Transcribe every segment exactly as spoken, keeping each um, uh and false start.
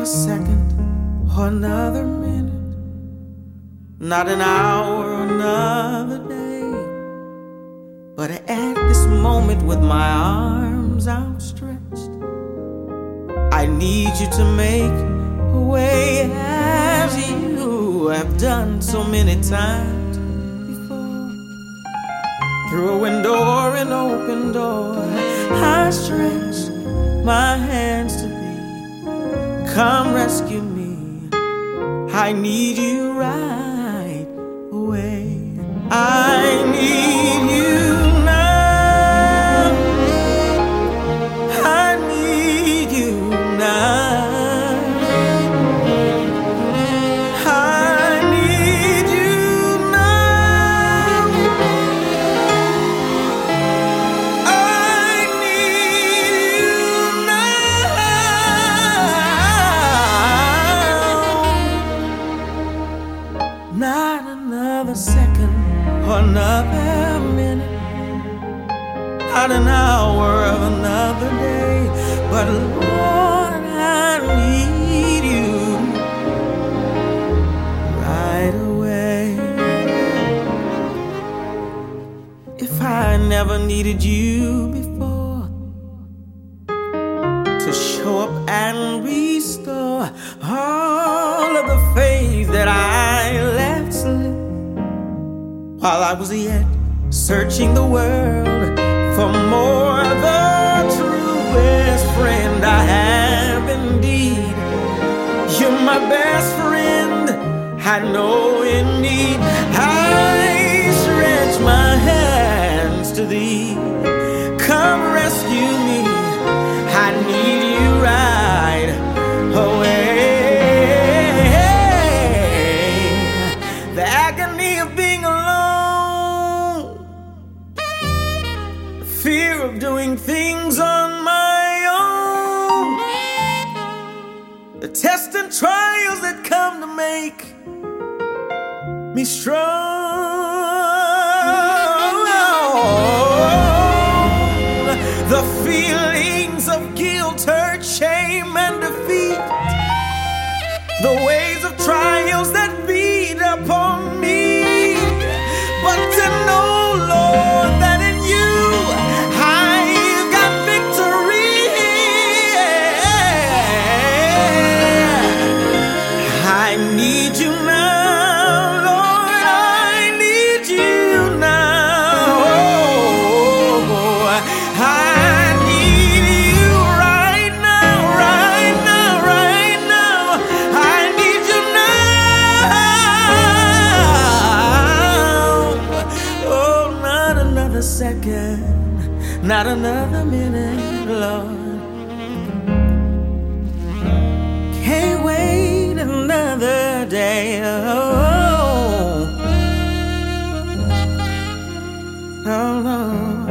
second or another minute, not an hour or another day, but at this moment with my arms outstretched, I need you to make a way as you have done so many times before. Through a window or an open door, I stretch my hands to thee. Come rescue me, I need you right away. I need you now, I need you now, I need you now, I need you now. Not another second or another minute, not an hour of another day, but Lord, I need you right away. If I never needed you before to show up and restore all of the faith that I left slip while I was yet searching the world for more, the truest friend I have indeed. You're my best friend, I know in need. I stretch my hands to thee. Come rescue me, I need you right away. The agony of being alone, the fear of doing things on my own, the tests and trials that come to make me strong, the feelings of guilt, hurt, shame, and defeat, the waves of trials that beat upon me, but to know, Lord, that in you I've got victory. I need you now, Lord, I need you now. I need you right now, right now, right now. I need you now. Oh, not another second, not another minute, Lord. Can't wait another day. Oh, oh Lord,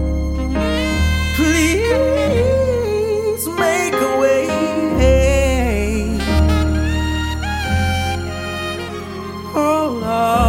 please make a way. Oh Lord.